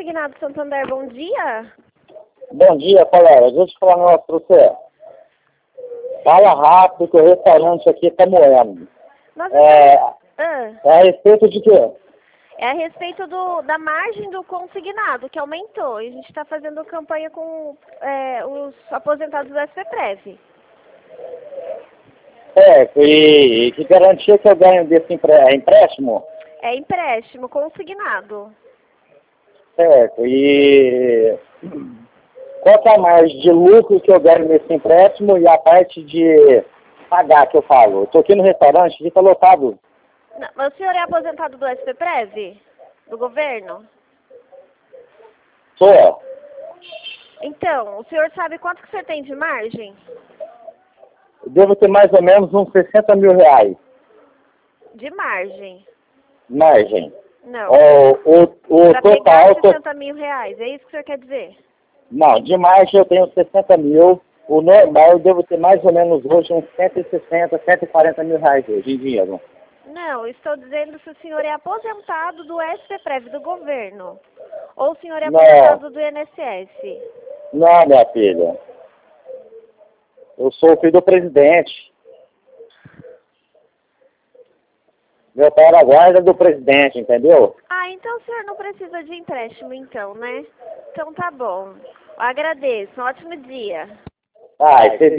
Consignado Santander, bom dia. Bom dia, colega. Deixa eu falar um negócio pra você. Fala rápido que o restaurante aqui tá moendo. Nós É estamos... a respeito de quê? É a respeito da margem do consignado, que aumentou. E a gente está fazendo campanha com os aposentados do SPPREV. E que garantia que eu ganho desse empréstimo? É empréstimo consignado. Certo. E qual que é a margem de lucro que eu ganho nesse empréstimo e a parte de pagar que eu falo? Eu tô aqui no restaurante, aqui tá lotado. Não, mas o senhor é aposentado do SPPREV? Do governo? Sou. Então, o senhor sabe quanto que você tem de margem? Eu devo ter mais ou menos uns 60 mil reais. De margem. Margem. Não. O Para pegar total... 60 mil reais, é isso que o senhor quer dizer? Não, de margem eu tenho 60 mil. O normal eu devo ter mais ou menos hoje uns 160, 140 mil reais hoje em dinheiro. Não, estou dizendo se o senhor é aposentado do SPPREV do governo. Ou o senhor é aposentado do INSS. Não, minha filha. Eu sou o filho do presidente. Meu pai era a guarda do presidente, entendeu? Ah, então o senhor não precisa de empréstimo então, né? Então tá bom. Eu agradeço. Um ótimo dia. Ah, e você